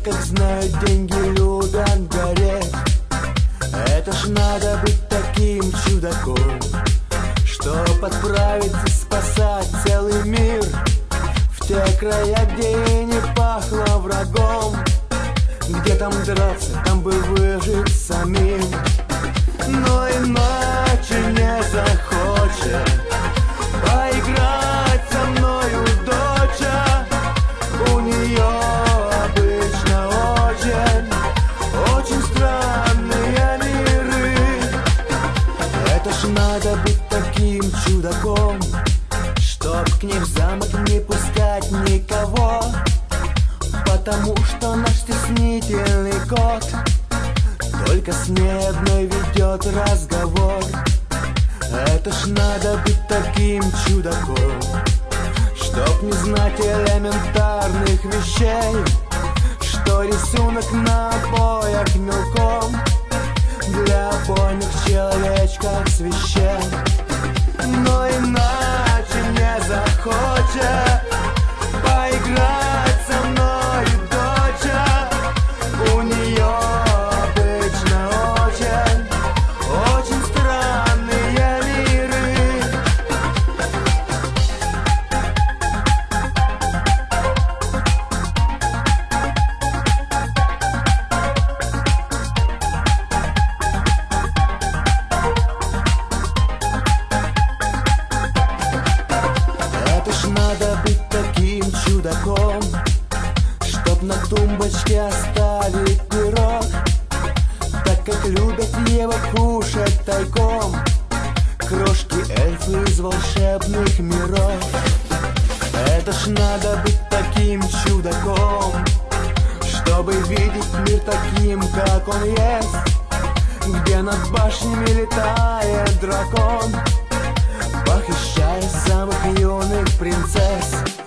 как знают, деньги любят гореть. Это ж надо быть таким чудаком, чтоб отправиться спасать целый мир в те края, где и не пахло врагом. Где там драться, там бы выжить самим. Но иначе не захочет поиграть со мною доча. У нее обычно очень странные миры. Это ж надо быть таким чудаком, чтоб к ней в замок не пускать никого, потому что наш стеснительный кот только с ней одной ведет разговор. Это ж надо быть таким чудаком, чтоб не знать элементарных вещей, что рисунок на обоях мелком для обойных человечков священ. Но иначе не захочет поиграть со мной доча. У нее обычно очень странные миры. Это ж надо быть таким чудаком, чтоб на тумбочке оставить пирог, так как любят его кушать тайком крошки эльфы из волшебных миров. Это ж надо быть таким чудаком, чтобы видеть мир таким, как он есть, где над башнями летает дракон, похищая самых юных принцесс.